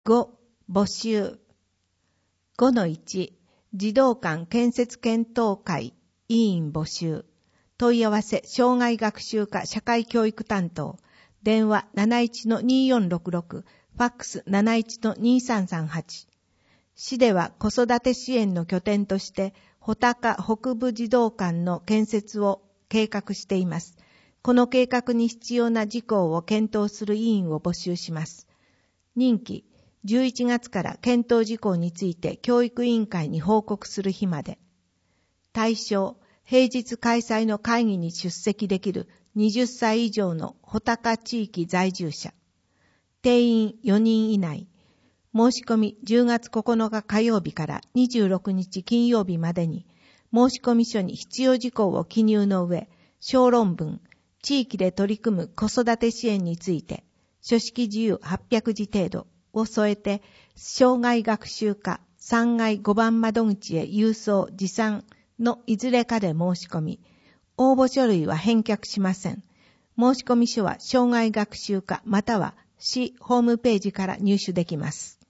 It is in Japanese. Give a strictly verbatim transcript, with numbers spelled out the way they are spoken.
ご、募集。ごのいち、児童館建設検討会委員募集。問い合わせ、障害学習課社会教育担当。電話 なないちのにーよんろくろく、ファックス なないちのにーさんさんはち。市では子育て支援の拠点として、穂高北部児童館の建設を計画しています。この計画に必要な事項を検討する委員を募集します。任期、じゅういちがつから検討事項について教育委員会に報告する日まで。対象、平日開催の会議に出席できるはたち以上の穂高地域在住者。定員よにん以内。申し込みじゅうがつここのか火曜日からにじゅうろくにち金曜日までに、申込書に必要事項を記入の上、小論文、地域で取り組む子育て支援について、書式自由はっぴゃくじ程度を添えて、障害学習課さんがいごばん窓口へ郵送持参のいずれかで申し込み、応募書類は返却しません。申込書は障害学習課または市ホームページから入手できます。